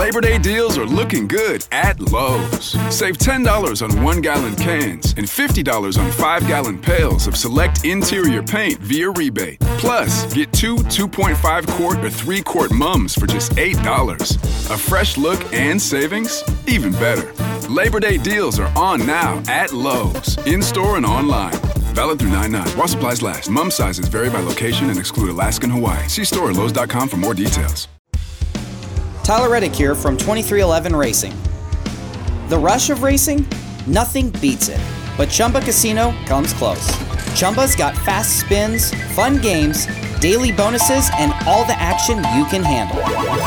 Labor Day deals are looking good at Lowe's. Save $10 on 1-gallon cans and $50 on 5-gallon pails of select interior paint via rebate. Plus, get 2.5-quart or 3-quart mums for just $8. A fresh look and savings? Even better. Labor Day deals are on now at Lowe's, in-store and online. Valid through 9/9. While supplies last. Mum sizes vary by location and exclude Alaska and Hawaii. See store at Lowe's.com for more details. Tyler Reddick here from 2311 Racing. The rush of racing? Nothing beats it. But Chumba Casino comes close. Chumba's got fast spins, fun games, daily bonuses, and all the action you can handle.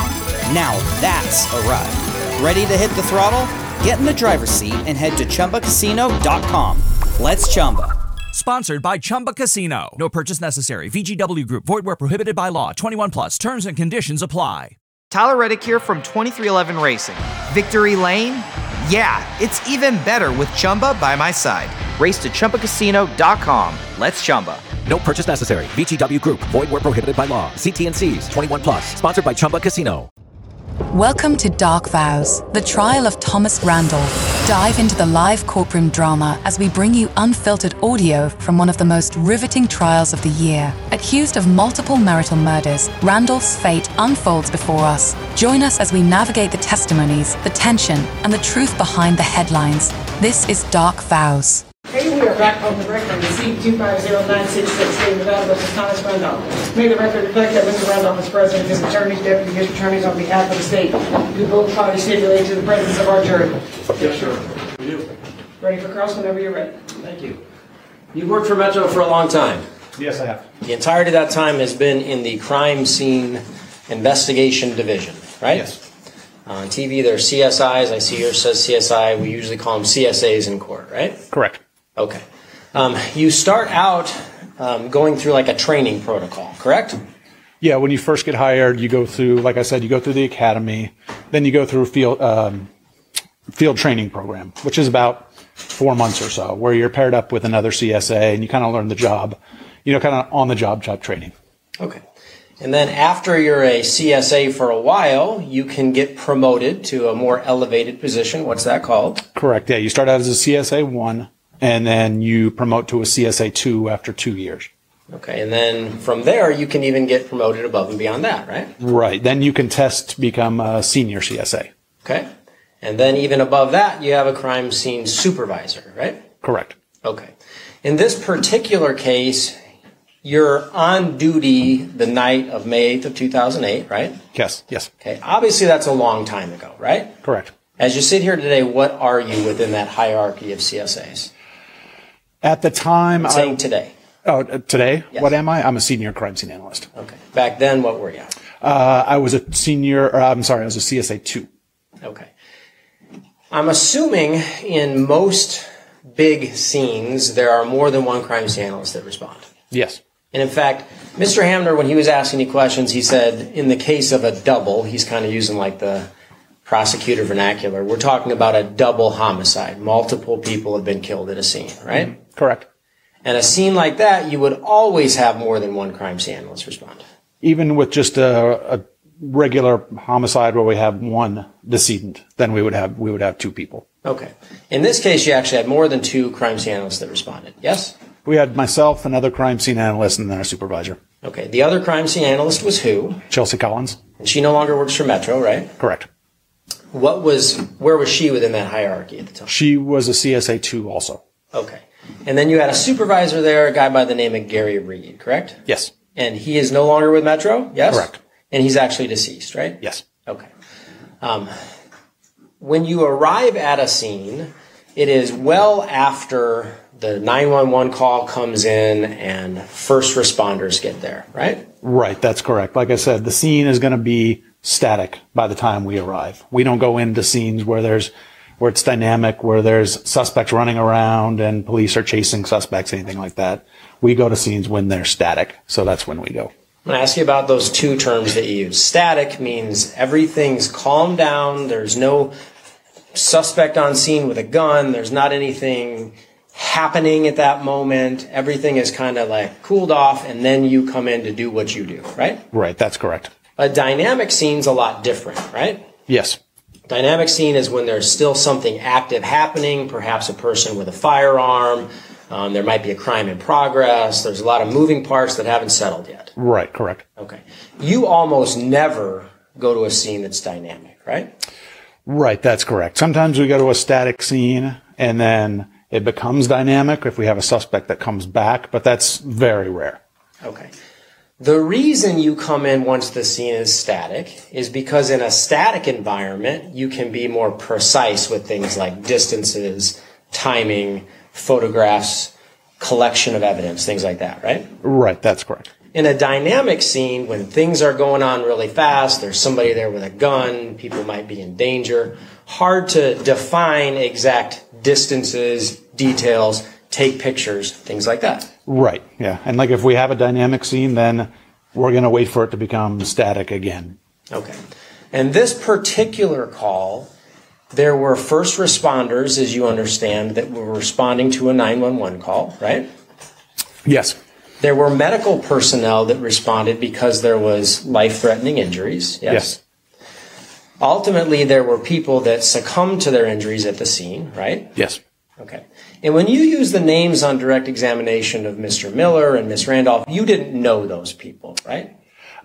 Now that's a ride. Ready to hit the throttle? Get in the driver's seat and head to ChumbaCasino.com. Let's Chumba. Sponsored by Chumba Casino. No purchase necessary. VGW Group. Void where prohibited by law. 21 plus. Terms and conditions apply. Tyler Reddick here from 2311 Racing. Victory Lane? Yeah, it's even better with Chumba by my side. Race to ChumbaCasino.com. Let's Chumba. No purchase necessary. VGW Group. Void where prohibited by law. See T&Cs. 21 plus. Sponsored by Chumba Casino. Welcome to Dark Vows, the trial of Thomas Randolph. Dive into the live courtroom drama as we bring you unfiltered audio from one of the most riveting trials of the year. Accused of multiple marital murders, Randolph's fate unfolds before us. Join us as we navigate the testimonies, the tension, and the truth behind the headlines. This is Dark Vows. Hey, we are back on the record. Receipt 250966 stating Nevada versus Thomas Randolph. May the record reflect that Mr. Randolph is present and his attorneys, deputy district attorneys on behalf of the state. Do both parties stipulate to the presence of our jury? Yes, sir. We do. Ready for cross whenever you're ready. Thank you. You've worked for Metro for a long time. Yes, I have. The entirety of that time has been in the crime scene investigation division, right? Yes. On TV, there are CSIs. I see yours says CSI. We usually call them CSAs in court, right? Correct. Okay. You start out going through like a training protocol, correct? Yeah, when you first get hired, you go through, like I said, you go through the academy, then you go through a field training program, which is about 4 months or so, where you're paired up with another CSA and you kind of learn the job, kind of on the job training. Okay. And then after you're a CSA for a while, you can get promoted to a more elevated position. What's that called? Correct. Yeah, you start out as a CSA 1, and then you promote to a CSA 2 after 2 years. Okay, and then from there, you can even get promoted above and beyond that, right? Right. Then you can test to become a senior CSA. Okay. And then even above that, you have a crime scene supervisor, right? Correct. Okay. In this particular case, you're on duty the night of May 8th of 2008, right? Yes. Okay. Obviously, that's a long time ago, right? Correct. As you sit here today, what are you within that hierarchy of CSAs? At the time, I'm saying today. Oh, today? Yes. What am I? I'm a senior crime scene analyst. Okay. Back then, what were you? I was a I was a CSA 2. Okay. I'm assuming in most big scenes, there are more than one crime scene analyst that respond. Yes. And in fact, Mr. Hamner, when he was asking you questions, he said, in the case of a double, he's kind of using like the prosecutor vernacular, we're talking about a double homicide. Multiple people have been killed at a scene, right? Mm-hmm. Correct. And a scene like that, you would always have more than one crime scene analyst respond. Even with just a regular homicide where we have one decedent, then we would have 2 people. Okay. In this case, you actually had more than 2 crime scene analysts that responded. Yes? We had myself, another crime scene analyst, and then a supervisor. Okay. The other crime scene analyst was who? Chelsea Collins. And she no longer works for Metro, right? Correct. Where was she within that hierarchy at the time? She was a CSA 2 also. Okay. And then you had a supervisor there, a guy by the name of Gary Reed, correct? Yes. And he is no longer with Metro? Yes? Correct. And he's actually deceased, right? Yes. Okay. When you arrive at a scene, it is well after the 911 call comes in and first responders get there, right? Right, that's correct. Like I said, the scene is going to be static by the time we arrive. We don't go into scenes where it's dynamic, where there's suspects running around and police are chasing suspects, anything like that. We go to scenes when they're static, so that's when we go. I'm going to ask you about those 2 terms that you use. Static means everything's calmed down, there's no suspect on scene with a gun, there's not anything happening at that moment, everything is kind of like cooled off, and then you come in to do what you do, right? Right, that's correct. A dynamic scene's a lot different, right? Yes. Dynamic scene is when there's still something active happening, perhaps a person with a firearm. There might be a crime in progress. There's a lot of moving parts that haven't settled yet. Right, correct. Okay. You almost never go to a scene that's dynamic, right? Right, that's correct. Sometimes we go to a static scene and then it becomes dynamic if we have a suspect that comes back, but that's very rare. Okay. The reason you come in once the scene is static is because in a static environment, you can be more precise with things like distances, timing, photographs, collection of evidence, things like that, right? Right, that's correct. In a dynamic scene, when things are going on really fast, there's somebody there with a gun, people might be in danger, hard to define exact distances, details, take pictures, things like that. Right, yeah. And like if we have a dynamic scene, then we're going to wait for it to become static again. Okay. And this particular call, there were first responders, as you understand, that were responding to a 911 call, right? Yes. There were medical personnel that responded because there was life-threatening injuries. Yes. Ultimately, there were people that succumbed to their injuries at the scene, right? Yes. Okay. And when you use the names on direct examination of Mr. Miller and Miss Randolph, you didn't know those people, right?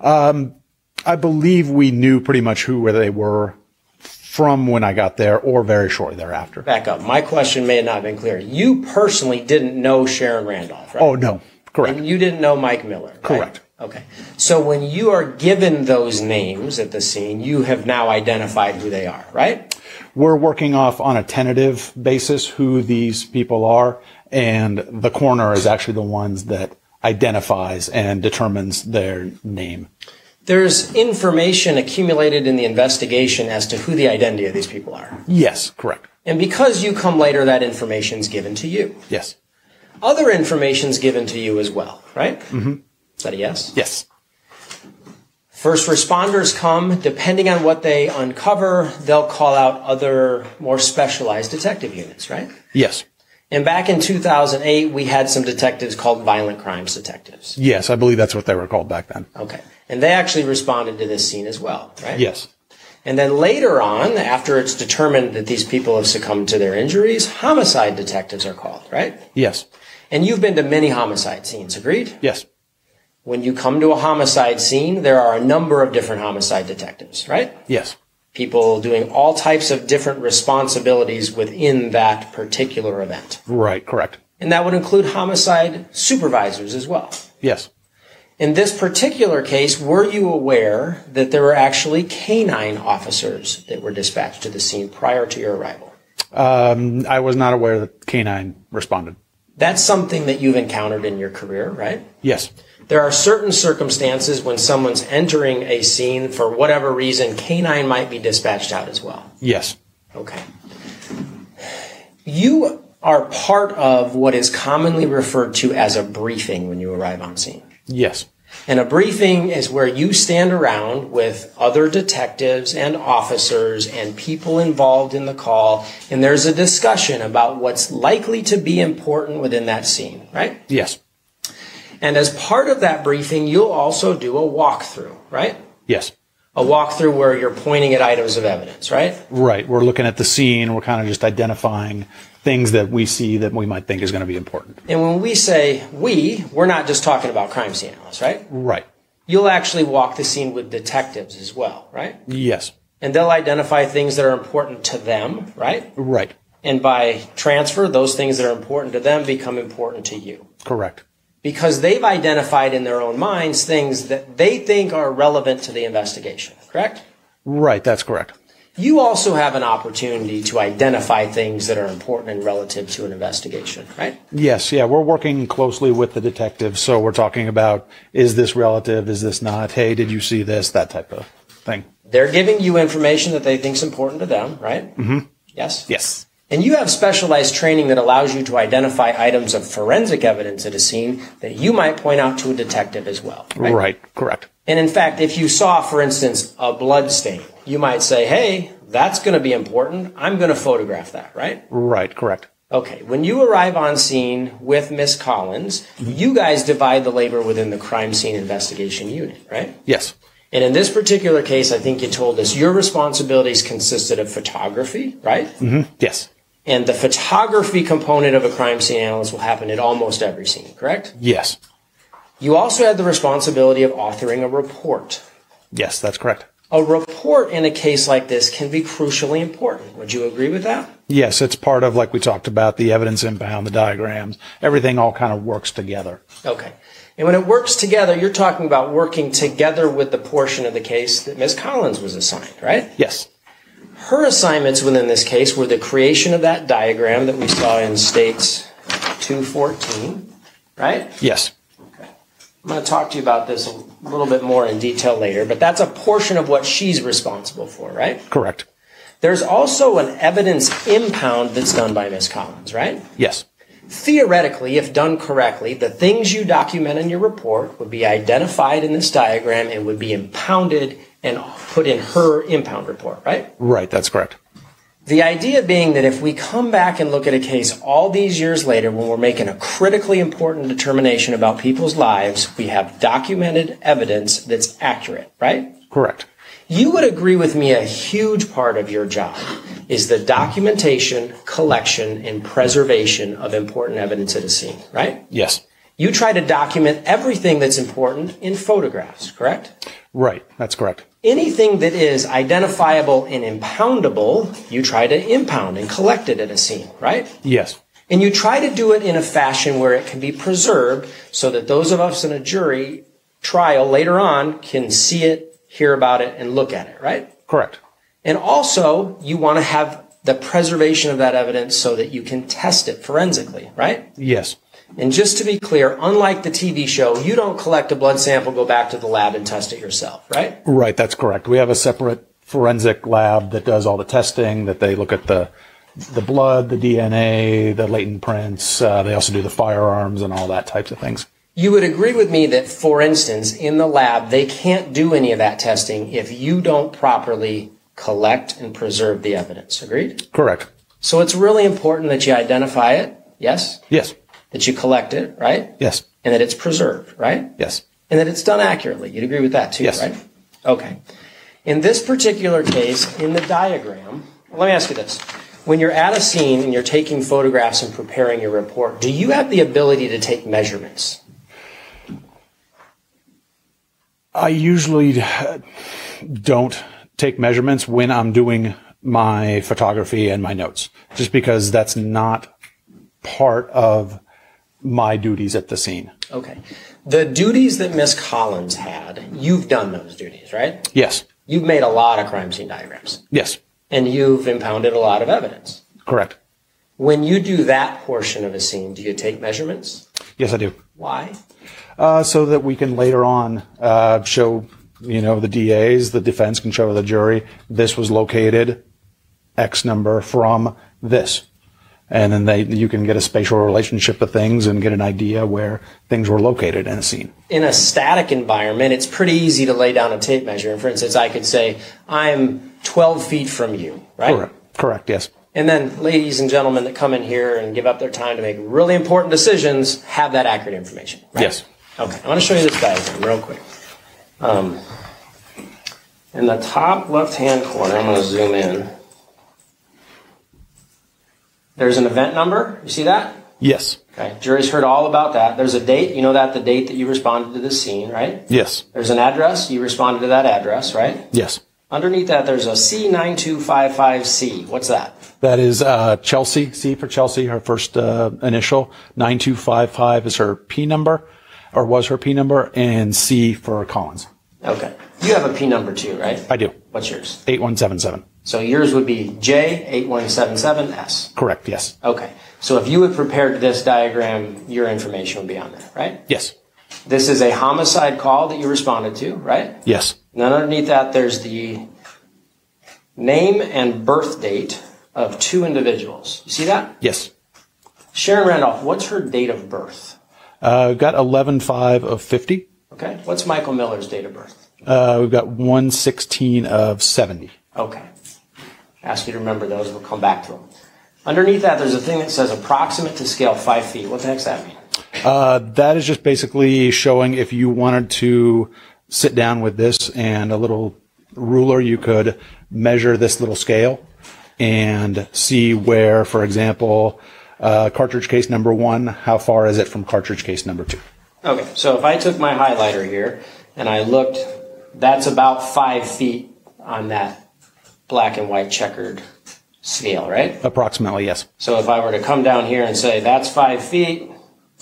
I believe we knew pretty much who they were from when I got there or very shortly thereafter. Back up. My question may not have been clear. You personally didn't know Sharon Randolph, right? Oh, no. Correct. And you didn't know Mike Miller, right? Correct. Okay. So when you are given those names at the scene, you have now identified who they are, right? We're working off on a tentative basis who these people are, and the coroner is actually the ones that identifies and determines their name. There's information accumulated in the investigation as to who the identity of these people are. Yes, correct. And because you come later, that information is given to you. Yes. Other information is given to you as well, right? Mm-hmm. Is that a yes? Yes. First responders come. Depending on what they uncover, they'll call out other more specialized detective units, right? Yes. And back in 2008, we had some detectives called violent crimes detectives. Yes, I believe that's what they were called back then. Okay. And they actually responded to this scene as well, right? Yes. And then later on, after it's determined that these people have succumbed to their injuries, homicide detectives are called, right? Yes. And you've been to many homicide scenes, agreed? Yes. When you come to a homicide scene, there are a number of different homicide detectives, right? Yes. People doing all types of different responsibilities within that particular event. Right, correct. And that would include homicide supervisors as well. Yes. In this particular case, were you aware that there were actually canine officers that were dispatched to the scene prior to your arrival? I was not aware that canine responded. That's something that you've encountered in your career, right? Yes. There are certain circumstances when someone's entering a scene, for whatever reason, canine might be dispatched out as well. Yes. Okay. You are part of what is commonly referred to as a briefing when you arrive on scene. Yes. And a briefing is where you stand around with other detectives and officers and people involved in the call, and there's a discussion about what's likely to be important within that scene, right? Yes. And as part of that briefing, you'll also do a walkthrough, right? Yes. A walkthrough where you're pointing at items of evidence, right? Right. We're looking at the scene. We're kind of just identifying things that we see that we might think is going to be important. And when we say we're not just talking about crime scene analysts, right? Right. You'll actually walk the scene with detectives as well, right? Yes. And they'll identify things that are important to them, right? Right. And by transfer, those things that are important to them become important to you. Correct. Because they've identified in their own minds things that they think are relevant to the investigation, correct? Right, that's correct. You also have an opportunity to identify things that are important and relative to an investigation, right? Yes, yeah, we're working closely with the detectives, so we're talking about, is this relative, is this not, hey, did you see this, that type of thing. They're giving you information that they think is important to them, right? Mm-hmm. Yes? Yes. And you have specialized training that allows you to identify items of forensic evidence at a scene that you might point out to a detective as well. Right? Right, correct. And in fact, if you saw, for instance, a blood stain, you might say, hey, that's going to be important. I'm going to photograph that, right? Right, correct. Okay, when you arrive on scene with Miss Collins, you guys divide the labor within the crime scene investigation unit, right? Yes. And in this particular case, I think you told us your responsibilities consisted of photography, right? Mm-hmm. Yes. And the photography component of a crime scene analyst will happen at almost every scene, correct? Yes. You also had the responsibility of authoring a report. Yes, that's correct. A report in a case like this can be crucially important. Would you agree with that? Yes, it's part of, like we talked about, the evidence impound, the diagrams. Everything all kind of works together. Okay. And when it works together, you're talking about working together with the portion of the case that Ms. Collins was assigned, right? Yes. Her assignments within this case were the creation of that diagram that we saw in States 214, right? Yes. I'm going to talk to you about this a little bit more in detail later, but that's a portion of what she's responsible for, right? Correct. There's also an evidence impound that's done by Ms. Collins, right? Yes. Theoretically, if done correctly, the things you document in your report would be identified in this diagram and would be impounded and put in her impound report, right? Right, that's correct. The idea being that if we come back and look at a case all these years later when we're making a critically important determination about people's lives, we have documented evidence that's accurate, right? Correct. You would agree with me a huge part of your job is the documentation, collection, and preservation of important evidence at a scene, right? Yes. You try to document everything that's important in photographs, correct? Right, that's correct. Anything that is identifiable and impoundable, you try to impound and collect it at a scene, right? Yes. And you try to do it in a fashion where it can be preserved so that those of us in a jury trial later on can see it, hear about it, and look at it, right? Correct. And also, you want to have the preservation of that evidence so that you can test it forensically, right? Yes. And just to be clear, unlike the TV show, you don't collect a blood sample, go back to the lab, and test it yourself, right? Right, that's correct. We have a separate forensic lab that does all the testing, that they look at the blood, the DNA, the latent prints. They also do the firearms and all that types of things. You would agree with me that, for instance, in the lab, they can't do any of that testing if you don't properly collect and preserve the evidence. Agreed? Correct. So it's really important that you identify it, yes? Yes. That you collect it, right? Yes. And that it's preserved, right? Yes. And that it's done accurately. You'd agree with that too, yes. Right? Okay. In this particular case, in the diagram, let me ask you this. When you're at a scene and you're taking photographs and preparing your report, do you have the ability to take measurements? I usually don't take measurements when I'm doing my photography and my notes, just because that's not part of my duties at the scene. Okay. The duties that Miss Collins had, you've done those duties, right? Yes. You've made a lot of crime scene diagrams. Yes. And you've impounded a lot of evidence. Correct. When you do that portion of a scene, do you take measurements? Yes, I do. Why? So that we can later on show, the DAs, the defense can show the jury, this was located X number from this. And then you can get a spatial relationship of things and get an idea where things were located in a scene. In a static environment, it's pretty easy to lay down a tape measure. And for instance, I could say, I'm 12 feet from you, right? Correct, yes. And then ladies and gentlemen that come in here and give up their time to make really important decisions have that accurate information, right? Yes. Okay, I want to show you this diagram real quick. In the top left-hand corner, I'm going to zoom in. There's an event number. You see that? Yes. Okay. Jury's heard all about that. There's a date. You know that, the date that you responded to this scene, right? Yes. There's an address. You responded to that address, right? Yes. Underneath that, there's a C9255C. What's that? That is Chelsea, C for Chelsea, her first initial. 9255 is her P number, or was her P number, and C for Collins. Okay. You have a P number too, right? I do. What's yours? 8177. So yours would be J8177S. Correct, yes. Okay. So if you had prepared this diagram, your information would be on there, right? Yes. This is a homicide call that you responded to, right? Yes. And then underneath that, there's the name and birth date of two individuals. You see that? Yes. Sharon Randolph, what's her date of birth? Got 11/5 of 50. Okay. What's Michael Miller's date of birth? We've got 1/16 of 70. Okay. Ask you to remember those. We'll come back to them. Underneath that, there's a thing that says approximate to scale 5 feet. What the heck's that mean? That is just basically showing if you wanted to sit down with this and a little ruler, you could measure this little scale and see where, for example, cartridge case number 1, how far is it from cartridge case number 2? Okay, so if I took my highlighter here and I looked, that's about 5 feet on that black and white checkered scale, right? Approximately, yes. So if I were to come down here and say that's 5 feet,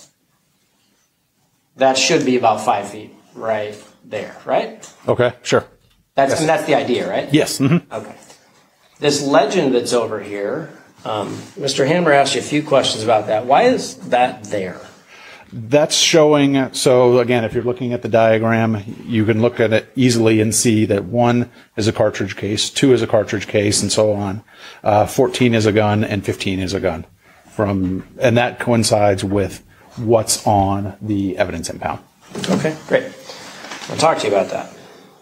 that should be about 5 feet right there, right? Okay, sure. That's and that's the idea, right? Yes. Mm-hmm. Okay. This legend that's over here, Mr. Hammer asked you a few questions about that. Why is that there? That's showing, so again, if you're looking at the diagram, you can look at it easily and see that 1 is a cartridge case, 2 is a cartridge case, and so on. 14 is a gun, and 15 is a gun. And that coincides with what's on the evidence impound. Okay, great. I'll talk to you about that.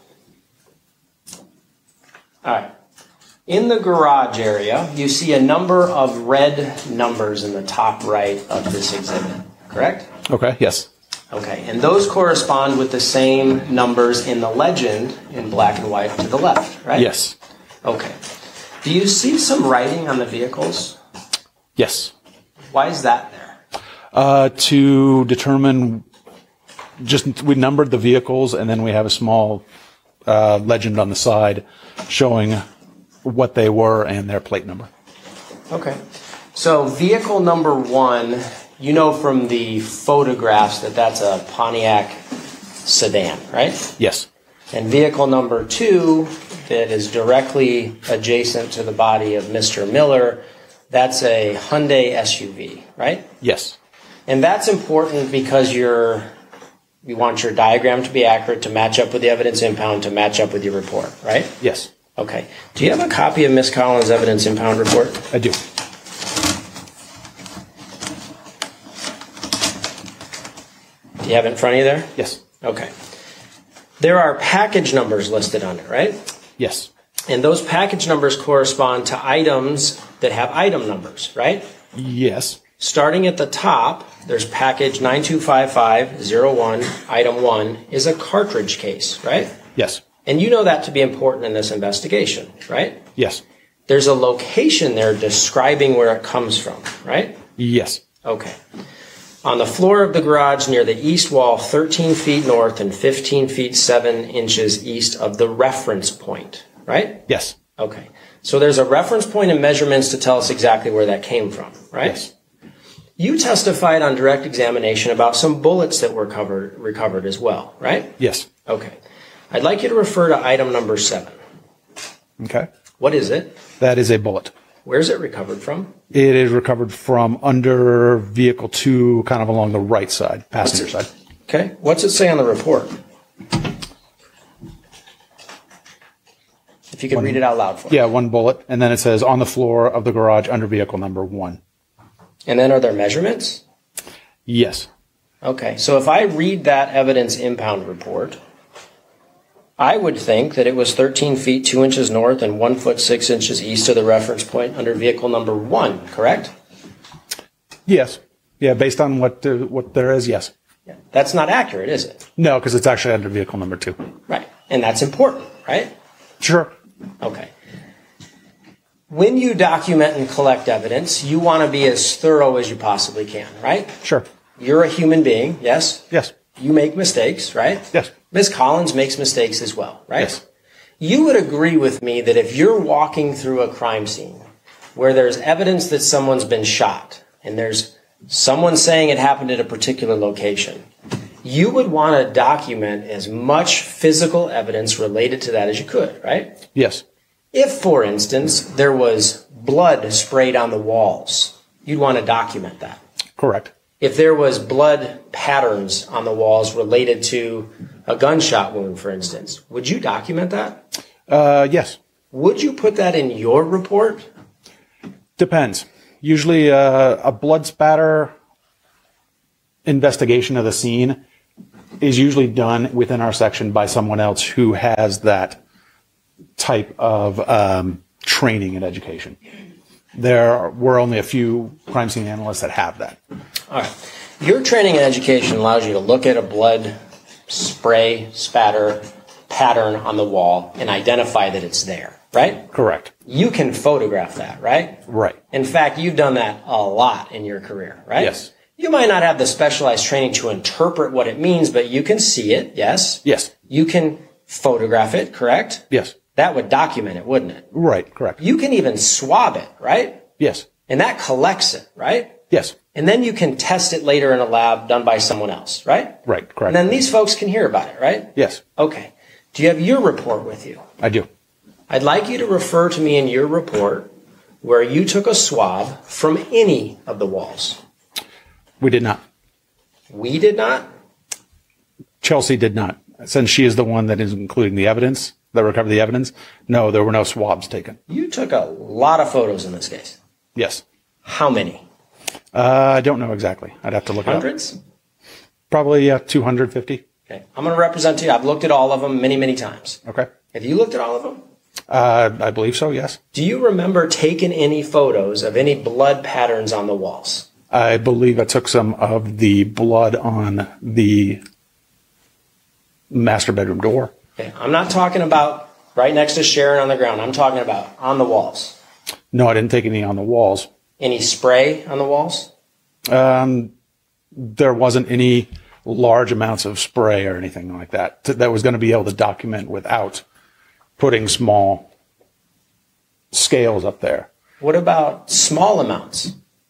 All right. In the garage area, you see a number of red numbers in the top right of this exhibit, correct? Okay, yes. Okay, and those correspond with the same numbers in the legend in black and white to the left, right? Yes. Okay. Do you see some writing on the vehicles? Yes. Why is that there? To determine, we numbered the vehicles, and then we have a small legend on the side showing what they were and their plate number. Okay. So vehicle number 1, you know from the photographs that that's a Pontiac sedan, right? Yes. And vehicle number 2, that is directly adjacent to the body of Mr. Miller, that's a Hyundai SUV, right? Yes. And that's important because you want your diagram to be accurate, to match up with the evidence impound, to match up with your report, right? Yes. Okay. Do you have a copy of Ms. Collins' evidence impound report? I do. Do you have it in front of you there? Yes. Okay. There are package numbers listed on it, right? Yes. And those package numbers correspond to items that have item numbers, right? Yes. Starting at the top, there's package 925501, item 1 is a cartridge case, right? Yes. And you know that to be important in this investigation, right? Yes. There's a location there describing where it comes from, right? Yes. Okay. On the floor of the garage near the east wall, 13 feet north and 15 feet 7 inches east of the reference point, right? Yes. Okay. So there's a reference point and measurements to tell us exactly where that came from, right? Yes. You testified on direct examination about some bullets that were recovered as well, right? Yes. Okay. I'd like you to refer to item number 7. Okay. What is it? That is a bullet. Where's it recovered from? It is recovered from under vehicle 2, kind of along the right side, passenger side. Okay. What's it say on the report? If you could read it out loud for me. Yeah, 1 bullet. And then it says on the floor of the garage under vehicle number 1. And then are there measurements? Yes. Okay. So if I read that evidence impound report, I would think that it was 13 feet 2 inches north and 1 foot 6 inches east of the reference point under vehicle number 1, correct? Yes. Yeah, based on what there is, yes. Yeah. That's not accurate, is it? No, because it's actually under vehicle number 2. Right. And that's important, right? Sure. Okay. When you document and collect evidence, you want to be as thorough as you possibly can, right? Sure. You're a human being, yes? Yes. You make mistakes, right? Yes. Ms. Collins makes mistakes as well, right? Yes. You would agree with me that if you're walking through a crime scene where there's evidence that someone's been shot and there's someone saying it happened at a particular location, you would want to document as much physical evidence related to that as you could, right? Yes. If, for instance, there was blood sprayed on the walls, you'd want to document that. Correct. If there was blood patterns on the walls related to a gunshot wound, for instance, would you document that? Yes. Would you put that in your report? Depends. Usually a blood spatter investigation of the scene is usually done within our section by someone else who has that type of training and education. There were only a few crime scene analysts that have that. All right. Your training and education allows you to look at a blood spray, spatter pattern on the wall and identify that it's there, right? Correct. You can photograph that, right? Right. In fact, you've done that a lot in your career, right? Yes. You might not have the specialized training to interpret what it means, but you can see it, yes? Yes. You can photograph it, correct? Yes. That would document it, wouldn't it? Right. Correct. You can even swab it, right? Yes. And that collects it, right? Yes. And then you can test it later in a lab done by someone else, right? Right. Correct. And then these folks can hear about it, right? Yes. Okay. Do you have your report with you? I do. I'd like you to refer to me in your report where you took a swab from any of the walls. We did not. We did not? Chelsea did not. Since she is the one that is including the evidence, that recovered the evidence, no, there were no swabs taken. You took a lot of photos in this case. Yes. How many? I don't know exactly. I'd have to look Hundreds? it up. Probably 250. Okay. I'm going to represent you. I've looked at all of them many, many times. Okay. Have you looked at all of them? I believe so, yes. Do you remember taking any photos of any blood patterns on the walls? I believe I took some of the blood on the master bedroom door. Okay. I'm not talking about right next to Sharon on the ground. I'm talking about on the walls. No, I didn't take any on the walls. Any spray on the walls? There wasn't any large amounts of spray or anything like that that was going to be able to document without putting small scales up there. What about small amounts?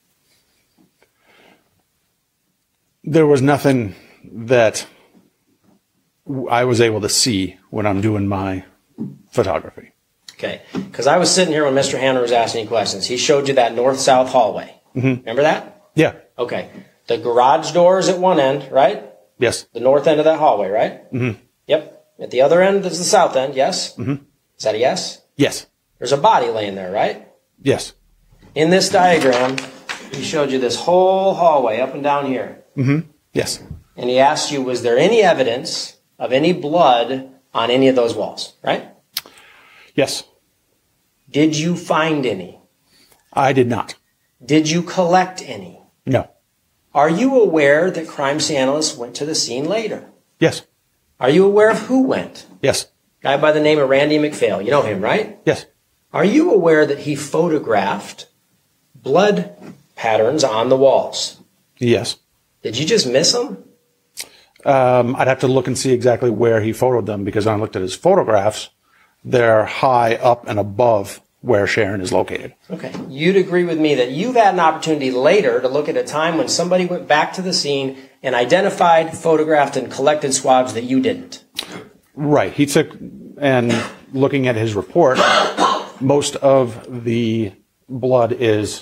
There was nothing that I was able to see when I'm doing my photography. Okay, because I was sitting here when Mr. Hamner was asking you questions. He showed you that north-south hallway. Mm-hmm. Remember that? Yeah. Okay. The garage door is at one end, right? Yes. The north end of that hallway, right? Mm-hmm. Yep. At the other end is the south end, yes? Mm-hmm. Is that a yes? Yes. There's a body laying there, right? Yes. In this diagram, he showed you this whole hallway up and down here. Mm-hmm. Yes. And he asked you, was there any evidence of any blood on any of those walls, right? Yes. Did you find any? I did not. Did you collect any? No. Are you aware that crime scene analysts went to the scene later? Yes. Are you aware of who went? Yes. Guy by the name of Randy McPhail. You know him, right? Yes. Are you aware that he photographed blood patterns on the walls? Yes. Did you just miss them? I'd have to look and see exactly where he photoed them because when I looked at his photographs, they're high up and above where Sharon is located. Okay. You'd agree with me that you've had an opportunity later to look at a time when somebody went back to the scene and identified, photographed, and collected swabs that you didn't. Right. He took, and looking at his report, most of the blood is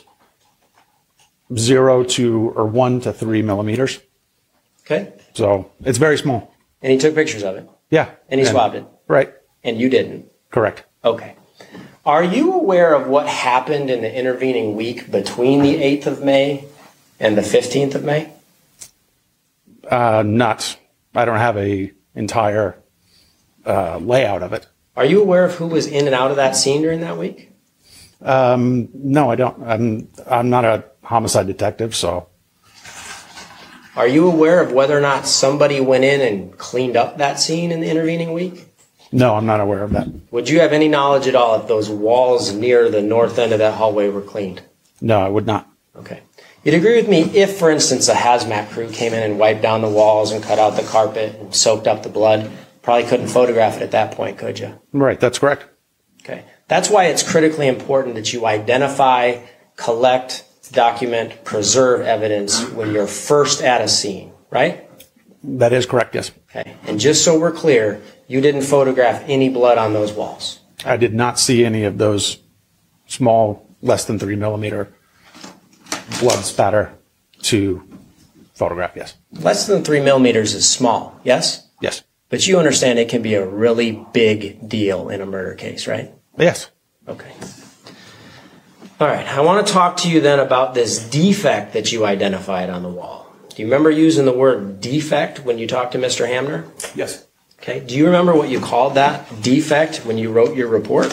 1 to 3 millimeters. Okay. So it's very small. And he took pictures of it. Yeah. And he swabbed it. Right. And you didn't. Correct. Okay. Are you aware of what happened in the intervening week between the 8th of May and the 15th of May? I don't have a entire layout of it. Are you aware of who was in and out of that scene during that week? No, I don't. I'm not a homicide detective, so. Are you aware of whether or not somebody went in and cleaned up that scene in the intervening week? No, I'm not aware of that. Would you have any knowledge at all if those walls near the north end of that hallway were cleaned? No, I would not. Okay. You'd agree with me if, for instance, a hazmat crew came in and wiped down the walls and cut out the carpet and soaked up the blood, probably couldn't photograph it at that point, could you? Right, that's correct. Okay. That's why it's critically important that you identify, collect, document, preserve evidence when you're first at a scene, right? That is correct, yes. Okay. And just so we're clear, you didn't photograph any blood on those walls. I did not see any of those small, less than 3 millimeter blood spatter to photograph, yes. Less than 3 millimeters is small, yes? Yes. But you understand it can be a really big deal in a murder case, right? Yes. Okay. All right. I want to talk to you then about this defect that you identified on the wall. Do you remember using the word defect when you talked to Mr. Hamner? Yes. Okay. Do you remember what you called that defect when you wrote your report?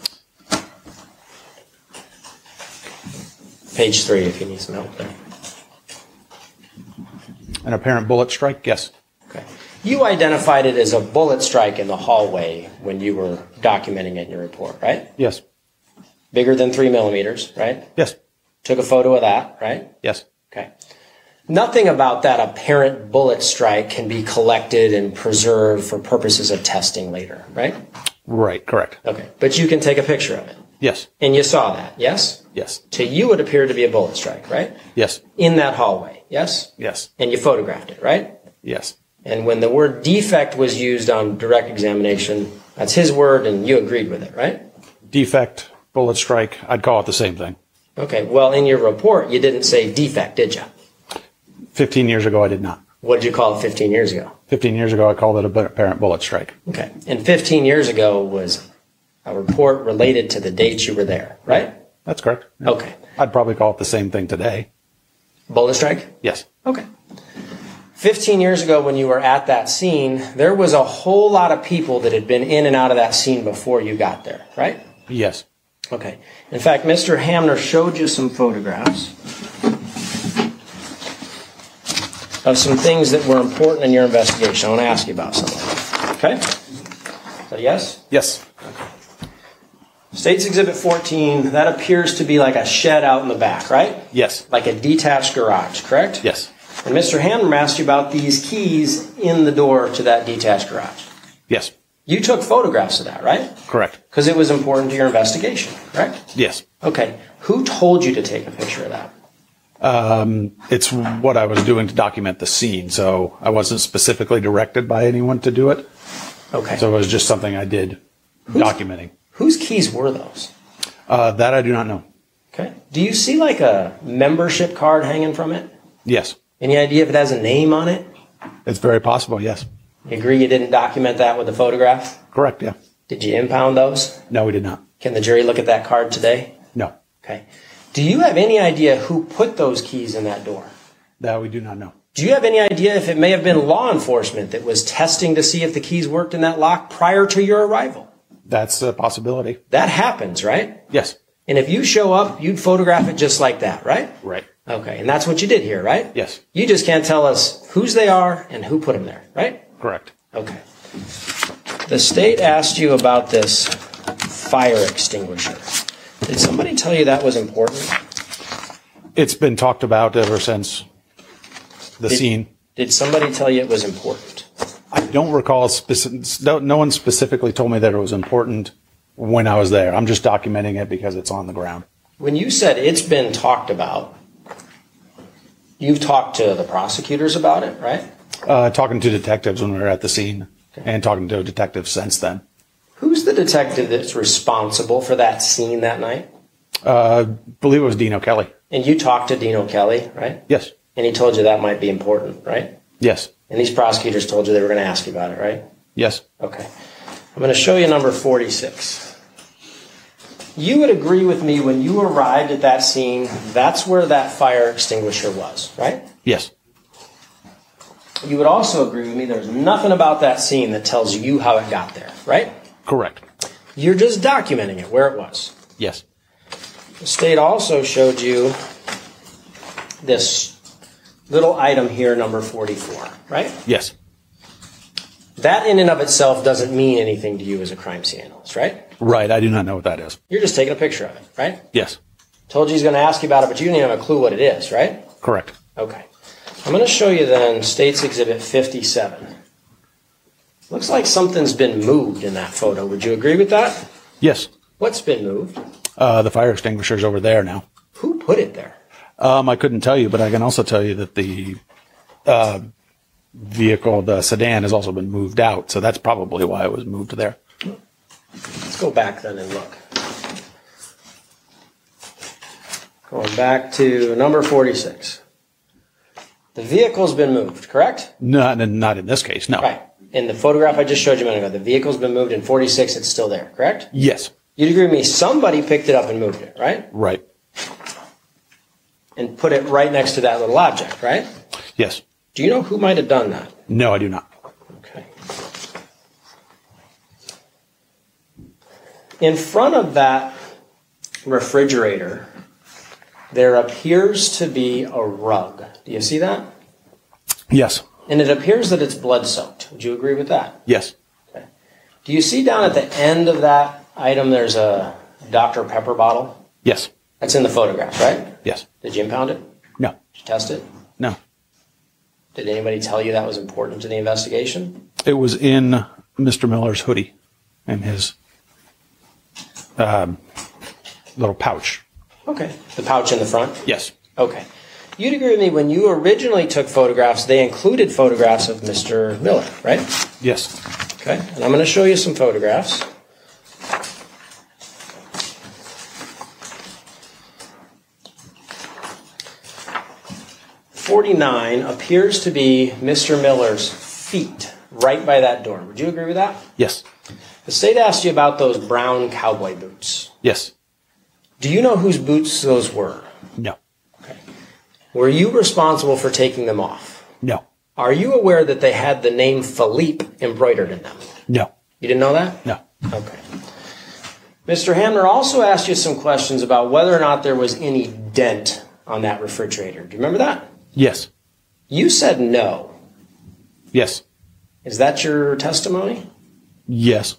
Page 3 if you need some help there. An apparent bullet strike, yes. Okay. You identified it as a bullet strike in the hallway when you were documenting it in your report, right? Yes. Bigger than 3 millimeters, right? Yes. Took a photo of that, right? Yes. Okay. Nothing about that apparent bullet strike can be collected and preserved for purposes of testing later, right? Right, correct. Okay. But you can take a picture of it. Yes. And you saw that, yes? Yes. To you, it appeared to be a bullet strike, right? Yes. In that hallway, yes? Yes. And you photographed it, right? Yes. And when the word defect was used on direct examination, that's his word, and you agreed with it, right? Defect, bullet strike, I'd call it the same thing. Okay, well, in your report, you didn't say defect, did you? 15 years ago, I did not. What did you call it 15 years ago? 15 years ago, I called it a apparent bullet strike. Okay, and 15 years ago was a report related to the dates you were there, right? That's correct. Yeah. Okay. I'd probably call it the same thing today. Bullet strike? Yes. Okay. 15 years ago when you were at that scene, there was a whole lot of people that had been in and out of that scene before you got there, right? Yes. Okay. In fact, Mr. Hamner showed you some photographs of some things that were important in your investigation. I want to ask you about some of them. Okay? Is that a yes? Yes. State's Exhibit 14, that appears to be like a shed out in the back, right? Yes. Like a detached garage, correct? Yes. And Mr. Hamner asked you about these keys in the door to that detached garage. Yes. You took photographs of that, right? Correct. Because it was important to your investigation, correct? Yes. Okay. Who told you to take a picture of that? It's what I was doing to document the scene, so I wasn't specifically directed by anyone to do it. Okay. So it was just something I did documenting. Whose keys were those? That I do not know. Okay. Do you see like a membership card hanging from it? Yes. Any idea if it has a name on it? It's very possible, yes. You agree you didn't document that with a photograph? Correct, yeah. Did you impound those? No, we did not. Can the jury look at that card today? No. Okay. Do you have any idea who put those keys in that door? That we do not know. Do you have any idea if it may have been law enforcement that was testing to see if the keys worked in that lock prior to your arrival? That's a possibility. That happens, right? Yes. And if you show up, you'd photograph it just like that, right? Right. Okay, and that's what you did here, right? Yes. You just can't tell us whose they are and who put them there, right? Correct. Okay. The state asked you about this fire extinguisher. Did somebody tell you that was important? It's been talked about ever since the scene. Did somebody tell you it was important? I don't recall, no one specifically told me that it was important when I was there. I'm just documenting it because it's on the ground. When you said it's been talked about, you've talked to the prosecutors about it, right? Talking to detectives when we were at the scene, and talking to detectives since then. Who's the detective that's responsible for that scene that night? I believe it was Dino Kelly. And you talked to Dino Kelly, right? Yes. And he told you that might be important, right? Yes. And these prosecutors told you they were going to ask you about it, right? Yes. Okay. I'm going to show you number 46. You would agree with me when you arrived at that scene, that's where that fire extinguisher was, right? Yes. You would also agree with me there's nothing about that scene that tells you how it got there, right? Correct. You're just documenting it, where it was. Yes. The state also showed you this little item here, number 44, right? Yes. That in and of itself doesn't mean anything to you as a crime scene analyst, right? Right. I do not know what that is. You're just taking a picture of it, right? Yes. Told you he's going to ask you about it, but you didn't even have a clue what it is, right? Correct. Okay. I'm going to show you then State's Exhibit 57. Looks like something's been moved in that photo. Would you agree with that? Yes. What's been moved? The fire extinguisher's over there now. Who put it there? I couldn't tell you, but I can also tell you that the vehicle, the sedan, has also been moved out. So that's probably why it was moved there. Let's go back then and look. Going back to number 46. The vehicle's been moved, correct? No, not in this case, no. Right. In the photograph I just showed you a minute ago, the vehicle's been moved in 46, it's still there, correct? Yes. You'd agree with me, somebody picked it up and moved it, right? Right. And put it right next to that little object, right? Yes. Do you know who might have done that? No, I do not. Okay. In front of that refrigerator, there appears to be a rug. Do you see that? Yes. And it appears that it's blood-soaked. locked. Would you agree with that? Yes. Okay. Do you see down at the end of that item there's a Dr. Pepper bottle? Yes. That's in the photograph, right? Yes. Did you impound it? No. Did you test it? No. Did anybody tell you that was important to the investigation? It was in Mr. Miller's hoodie and his little pouch. Okay. The pouch in the front? Yes. Okay. You'd agree with me, when you originally took photographs, they included photographs of Mr. Miller, right? Yes. Okay. And I'm going to show you some photographs. .49 appears to be Mr. Miller's feet right by that door. Would you agree with that? Yes. The state asked you about those brown cowboy boots. Yes. Do you know whose boots those were? No. Okay. Were you responsible for taking them off? No. Are you aware that they had the name Philippe embroidered in them? No. You didn't know that? No. Okay. Mr. Hamner also asked you some questions about whether or not there was any dent on that refrigerator. Do you remember that? Yes. You said no. Yes. Is that your testimony? Yes.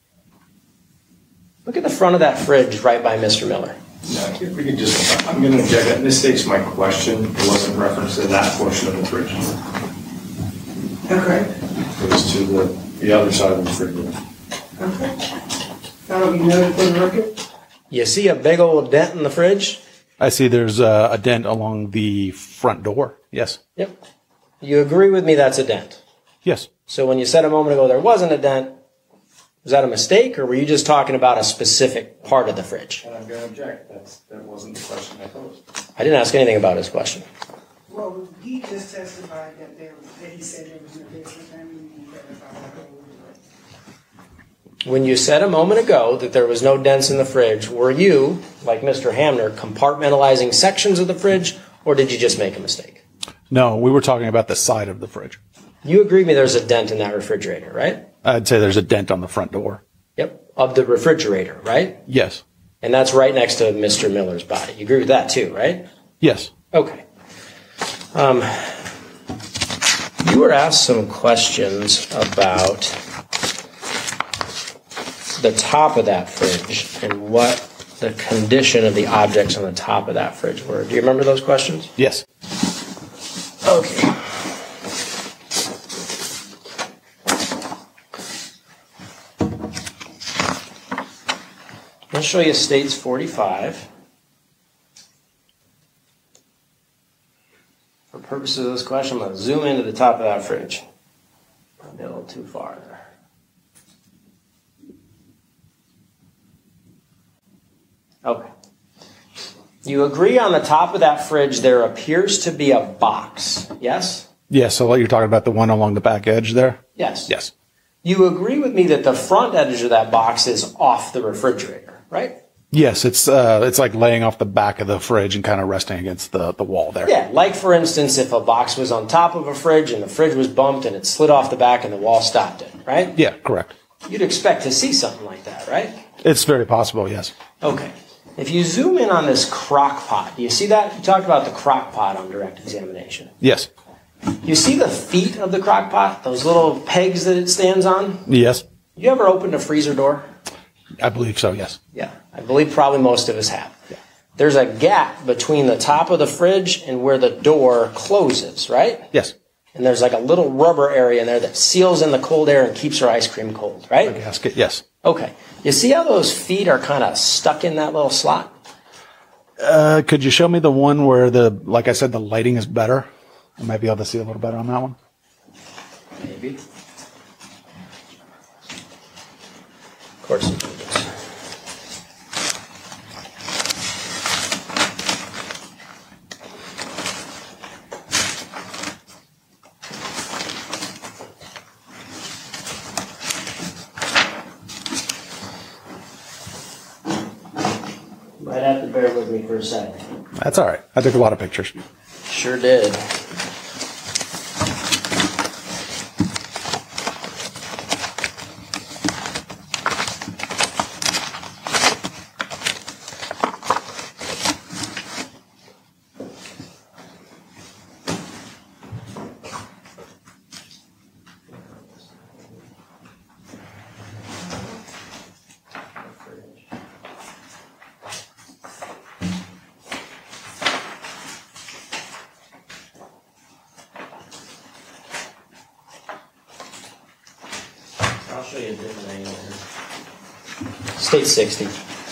Look at the front of that fridge right by Mr. Miller. Yeah, if we could just, I'm going to object. That misstates my question. It wasn't reference to that portion of the fridge. Okay. It was to the other side of the refrigerator. Okay. That'll be noted for the record. You see a big old dent in the fridge? I see there's a dent along the front door. Yes. Yep. You agree with me that's a dent? Yes. So when you said a moment ago there wasn't a dent, was that a mistake, or were you just talking about a specific part of the fridge? And I'm going to object. That wasn't the question I posed. I didn't ask anything about his question. Well, he just testified that he said there was no business and he testified that there was. When you said a moment ago that there was no dents in the fridge, were you, like Mr. Hamner, compartmentalizing sections of the fridge, or did you just make a mistake? No, we were talking about the side of the fridge. You agree with me there's a dent in that refrigerator, right? I'd say there's a dent on the front door. Yep. Of the refrigerator, right? Yes. And that's right next to Mr. Miller's body. You agree with that too, right? Yes. Okay. You were asked some questions about the top of that fridge and what the condition of the objects on the top of that fridge were. Do you remember those questions? Yes. Okay. I'll show you States 45. For purposes of this question, I'm going to zoom into the top of that fridge. Probably a little too far there. Okay. You agree on the top of that fridge there appears to be a box, yes? Yes, so you're talking about the one along the back edge there? Yes. Yes. You agree with me that the front edge of that box is off the refrigerator, right? Yes, it's like laying off the back of the fridge and kind of resting against the wall there. Yeah, like for instance, if a box was on top of a fridge and the fridge was bumped and it slid off the back and the wall stopped it, right? Yeah, correct. You'd expect to see something like that, right? It's very possible, yes. Okay. If you zoom in on this crock pot, do you see that? You talked about the crock pot on direct examination. Yes. You see the feet of the crock pot, those little pegs that it stands on? Yes. You ever opened a freezer door? I believe so, yes. Yeah, I believe probably most of us have. Yeah. There's a gap between the top of the fridge and where the door closes, right? Yes. And there's like a little rubber area in there that seals in the cold air and keeps our ice cream cold, right? A gasket, yes. Okay. You see how those feet are kind of stuck in that little slot? Could you show me the one where like I said, the lighting is better? I might be able to see a little better on that one. Maybe. Of course you can. Might have to bear with me for a second. That's all right. I took a lot of pictures. Sure did. show you a different angle here. State 60.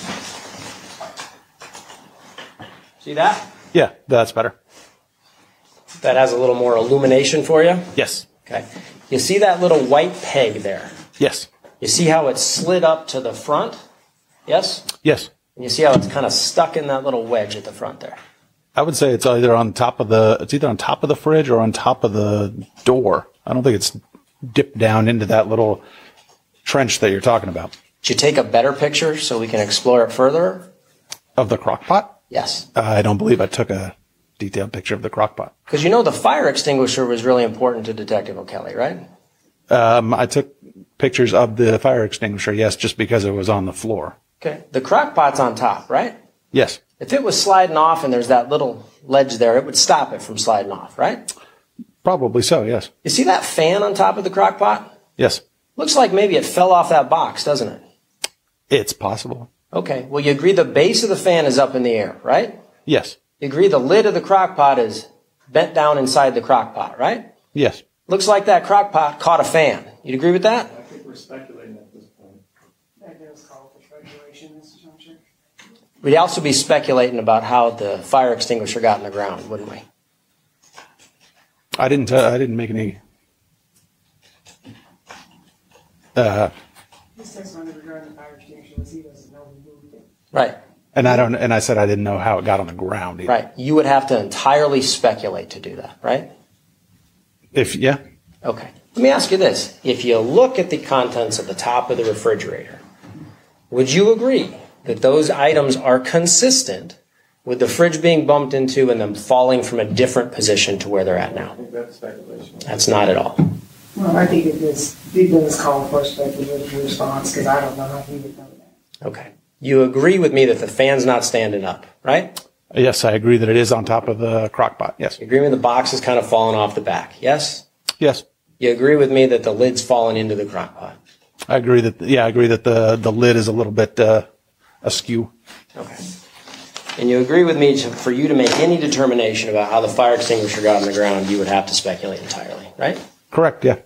See that? Yeah, that's better. That has a little more illumination for you? Yes. Okay. You see that little white peg there? Yes. You see how it's slid up to the front? Yes? Yes. And you see how it's kind of stuck in that little wedge at the front there? I would say it's either on top of the fridge or on top of the door. I don't think it's dipped down into that little trench that you're talking about. Did you take a better picture so we can explore it further? Of the crock pot? Yes. I don't believe I took a detailed picture of the crock pot. Because you know the fire extinguisher was really important to Detective O'Kelly, right? I took pictures of the fire extinguisher, yes, just because it was on the floor. Okay. The crock pot's on top, right? Yes. If it was sliding off and there's that little ledge there, it would stop it from sliding off, right? Probably so, yes. You see that fan on top of the crock pot? Yes. Looks like maybe it fell off that box, doesn't it? It's possible. Okay. Well, you agree the base of the fan is up in the air, right? Yes. You agree the lid of the crock pot is bent down inside the crock pot, right? Yes. Looks like that crock pot caught a fan. You'd agree with that? I think we're speculating at this point. That does call for speculation, Mr. Johnson. We'd also be speculating about how the fire extinguisher got in the ground, wouldn't we? I didn't make any. His testimony regarding the fire extinguisher was he doesn't know who moved it. Right. And I said I didn't know how it got on the ground either. Right. You would have to entirely speculate to do that, right? Yeah. Okay. Let me ask you this. If you look at the contents at the top of the refrigerator, would you agree that those items are consistent with the fridge being bumped into and them falling from a different position to where they're at now? I think that's speculation. That's not at all. Well, I think it does call for a speculative response because I don't know how he would know that. Okay. You agree with me that the fan's not standing up, right? Yes, I agree that it is on top of the crock pot. Yes. You agree with me the box is kind of falling off the back, yes? Yes. You agree with me that the lid's falling into the crock pot? I agree that the lid is a little bit askew. Okay. And you agree with me for you to make any determination about how the fire extinguisher got on the ground, you would have to speculate entirely, right? Correct, yeah.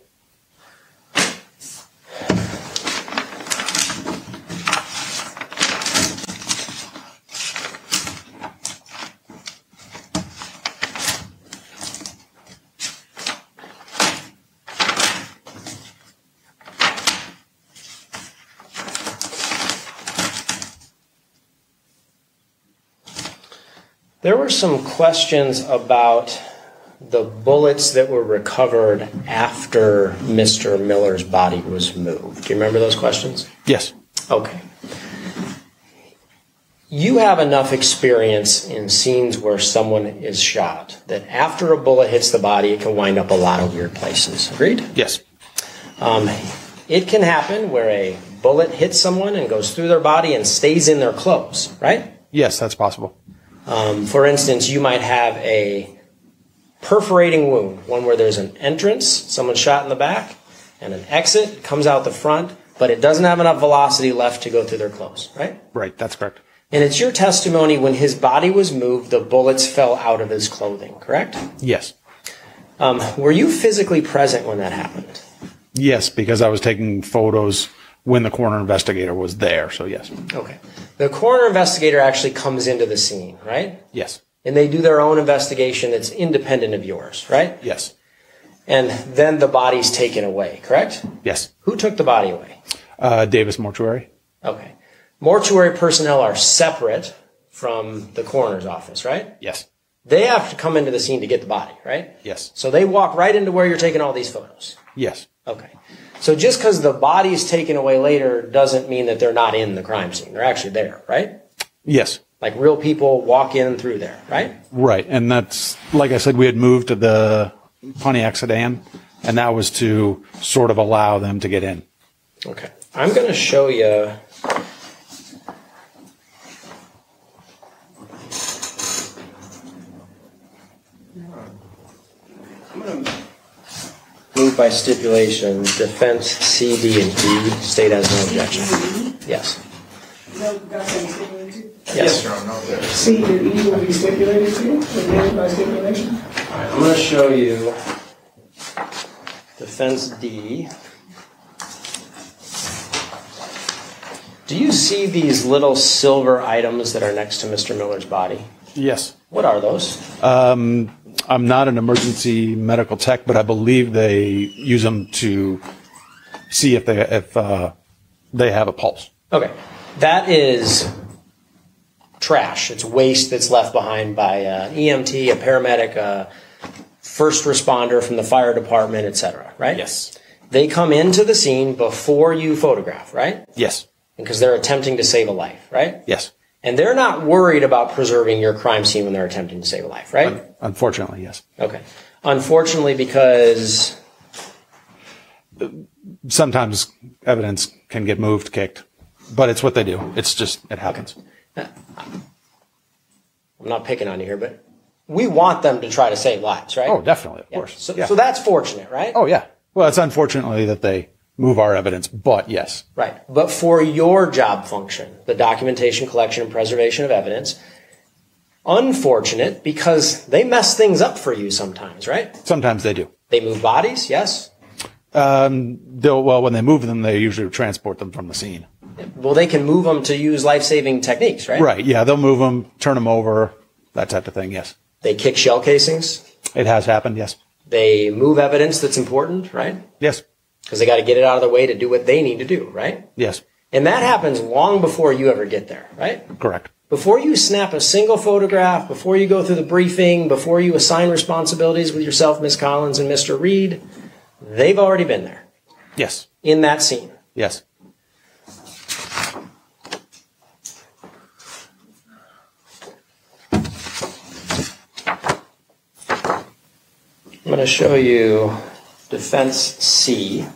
There were some questions about the bullets that were recovered after Mr. Miller's body was moved. Do you remember those questions? Yes. Okay. You have enough experience in scenes where someone is shot that after a bullet hits the body, it can wind up a lot of weird places. Agreed? Yes. It can happen where a bullet hits someone and goes through their body and stays in their clothes, right? Yes, that's possible. For instance, you might have a perforating wound, one where there's an entrance, someone shot in the back, and an exit comes out the front, but it doesn't have enough velocity left to go through their clothes, right? Right, that's correct. And it's your testimony when his body was moved, the bullets fell out of his clothing, correct? Yes. Were you physically present when that happened? Yes, because I was taking photos when the coroner investigator was there, so yes. Okay. The coroner investigator actually comes into the scene, right? Yes. And they do their own investigation that's independent of yours, right? Yes. And then the body's taken away, correct? Yes. Who took the body away? Davis Mortuary. Okay. Mortuary personnel are separate from the coroner's office, right? Yes. They have to come into the scene to get the body, right? Yes. So they walk right into where you're taking all these photos. Yes. Okay. So just because the body's taken away later doesn't mean that they're not in the crime scene. They're actually there, right? Yes. Like real people walk in through there, right? Right. And that's, like I said, we had moved to the Pontiac sedan, and that was to sort of allow them to get in. Okay. I'm going to show you. I'm going to move by stipulation, defense C, D, and E. State has no objection. Yes. No, that's what he's stipulated to? Yes. Your Honor, no. C and E will be stipulated to, again, by stipulation? All right, I'm going to show you defense D. Do you see these little silver items that are next to Mr. Miller's body? Yes. What are those? I'm not an emergency medical tech, but I believe they use them to see if they have a pulse. Okay. That is trash. It's waste that's left behind by an EMT, a paramedic, a first responder from the fire department, etc., right? Yes. They come into the scene before you photograph, right? Yes. Because they're attempting to save a life, right? Yes. And they're not worried about preserving your crime scene when they're attempting to save a life, right? Unfortunately, yes. Okay. Unfortunately, because sometimes evidence can get moved, kicked, but it's what they do. It happens. I'm not picking on you here, but we want them to try to save lives, right? Oh, definitely, of course. So that's fortunate, right? Oh, yeah. Well, it's unfortunately that they move our evidence, but yes. Right. But for your job function, the documentation, collection, and preservation of evidence, unfortunate because they mess things up for you sometimes, right? Sometimes they do. They move bodies, yes? When they move them, they usually transport them from the scene. Well, they can move them to use life-saving techniques, right? Right, yeah. They'll move them, turn them over, that type of thing, yes. They kick shell casings. It has happened, yes. They move evidence that's important, right? Yes. Because they got to get it out of the way to do what they need to do, right? Yes. And that happens long before you ever get there, right? Correct. Before you snap a single photograph, before you go through the briefing, before you assign responsibilities with yourself, Ms. Collins, and Mr. Reed, they've already been there. Yes. In that scene. Yes. I'm going to show you Defense C.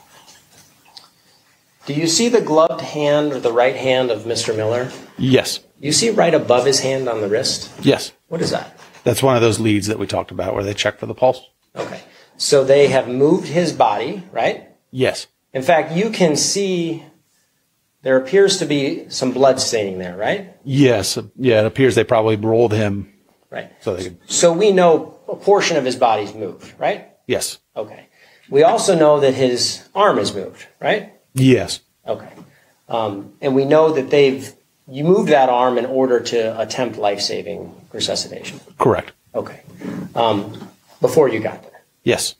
Do you see the gloved hand or the right hand of Mr. Miller? Yes. You see right above his hand on the wrist? Yes. What is that? That's one of those leads that we talked about where they check for the pulse. Okay. So they have moved his body, right? Yes. In fact, you can see there appears to be some blood staining there, right? Yes. Yeah, it appears they probably rolled him. Right. So we know a portion of his body's moved, right? Yes. Okay. We also know that his arm is moved, right? Yes. Okay. And we know that you moved that arm in order to attempt life-saving resuscitation. Correct. Okay. Before you got there. Yes.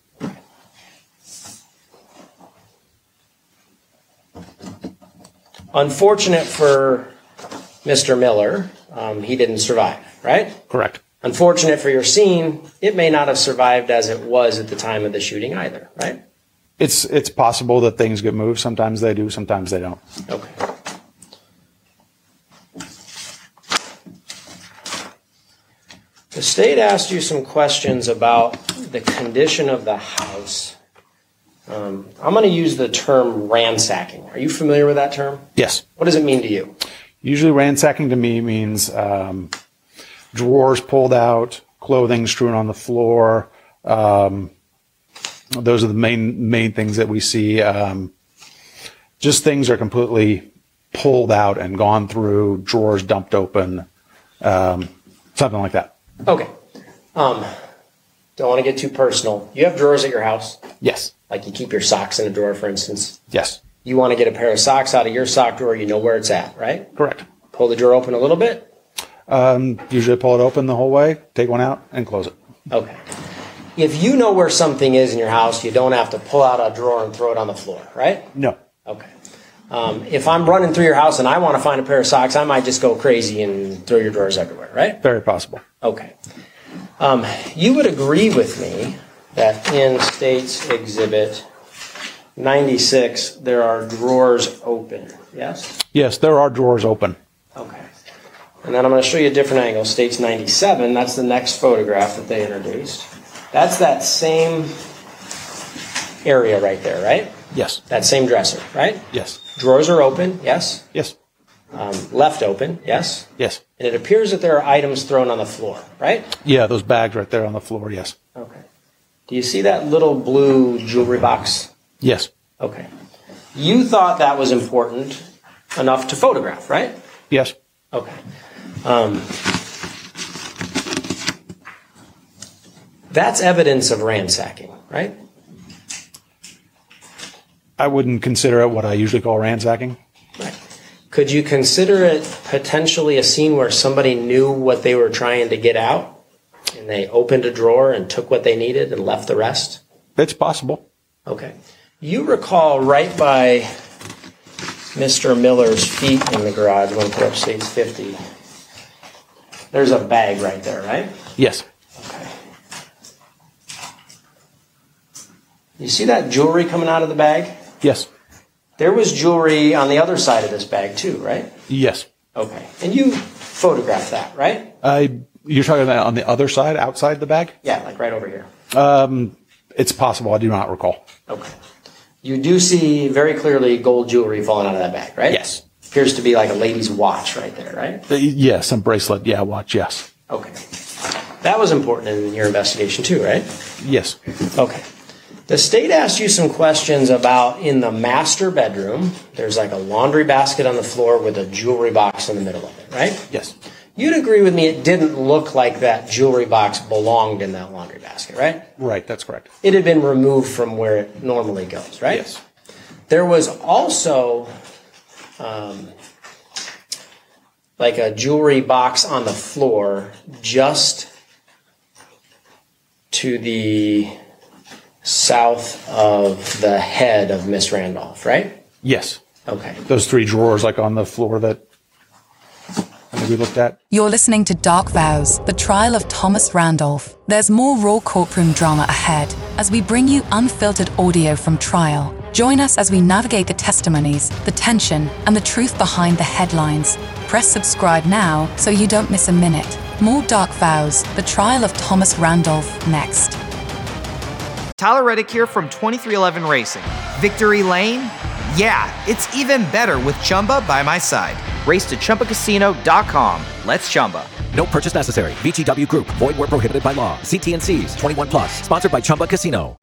Unfortunate for Mr. Miller, he didn't survive, right? Correct. Unfortunate for your scene, it may not have survived as it was at the time of the shooting either, right? It's possible that things get moved. Sometimes they do, sometimes they don't. Okay. The state asked you some questions about the condition of the house. I'm going to use the term ransacking. Are you familiar with that term? Yes. What does it mean to you? Usually ransacking to me means drawers pulled out, clothing strewn on the floor. Those are the main things that we see. Just things are completely pulled out and gone through, drawers dumped open, something like that. Okay. Don't want to get too personal. You have drawers at your house? Yes. Like you keep your socks in a drawer, for instance? Yes. You want to get a pair of socks out of your sock drawer, you know where it's at, right? Correct. Pull the drawer open a little bit? Usually pull it open the whole way, take one out, and close it. Okay. If you know where something is in your house, you don't have to pull out a drawer and throw it on the floor, right? No. Okay. If I'm running through your house and I want to find a pair of socks, I might just go crazy and throw your drawers everywhere, right? Very possible. Okay. You would agree with me that in State's Exhibit 96, there are drawers open, yes? Yes, there are drawers open. Okay. And then I'm going to show you a different angle. State's 97, that's the next photograph that they introduced. That's that same area right there, right? Yes. That same dresser, right? Yes. Drawers are open, yes? Yes. Left open, yes? Yes. And it appears that there are items thrown on the floor, right? Yeah, those bags right there on the floor, yes. Okay. Do you see that little blue jewelry box? Yes. Okay. You thought that was important enough to photograph, right? Yes. Okay. That's evidence of ransacking, right? I wouldn't consider it what I usually call ransacking. Right. Could you consider it potentially a scene where somebody knew what they were trying to get out and they opened a drawer and took what they needed and left the rest? It's possible. Okay. You recall right by Mr. Miller's feet in the garage, I'm going to put up page 50. There's a bag right there, right? Yes. Okay. You see that jewelry coming out of the bag? Yes. There was jewelry on the other side of this bag too, right? Yes. Okay. And you photographed that, right? You're talking about on the other side, outside the bag? Yeah, like right over here. It's possible. I do not recall. Okay. You do see very clearly gold jewelry falling out of that bag, right? Yes. Appears to be like a lady's watch right there, right? Yes, a bracelet. Yeah, watch. Yes. Okay. That was important in your investigation too, right? Yes. Okay. The state asked you some questions about in the master bedroom, there's like a laundry basket on the floor with a jewelry box in the middle of it, right? Yes. You'd agree with me it didn't look like that jewelry box belonged in that laundry basket, right? Right, that's correct. It had been removed from where it normally goes, right? Yes. There was also like a jewelry box on the floor just to the south of the head of Miss Randolph, right? Yes. Okay. Those 3 drawers like on the floor that we looked at. You're listening to Dark Vows, the trial of Thomas Randolph. There's more raw courtroom drama ahead as we bring you unfiltered audio from trial. Join us as we navigate the testimonies, the tension, and the truth behind the headlines. Press subscribe now so you don't miss a minute. More Dark Vows, the trial of Thomas Randolph, next. Tyler Reddick here from 2311 Racing. Victory Lane? Yeah, it's even better with Chumba by my side. Race to ChumbaCasino.com. Let's Chumba. No purchase necessary. VGW Group. Void where prohibited by law. See T&Cs. 21 plus. Sponsored by Chumba Casino.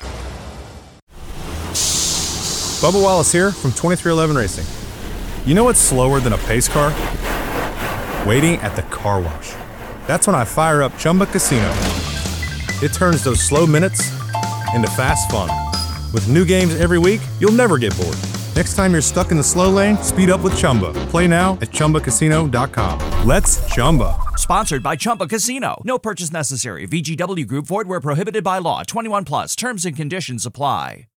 Bubba Wallace here from 2311 Racing. You know what's slower than a pace car? Waiting at the car wash. That's when I fire up Chumba Casino. It turns those slow minutes into fast fun. With new games every week, you'll never get bored. Next time you're stuck in the slow lane, speed up with Chumba. Play now at ChumbaCasino.com. Let's Chumba. Sponsored by Chumba Casino. No purchase necessary. VGW Group. Void where prohibited by law. 21 plus. Terms and conditions apply.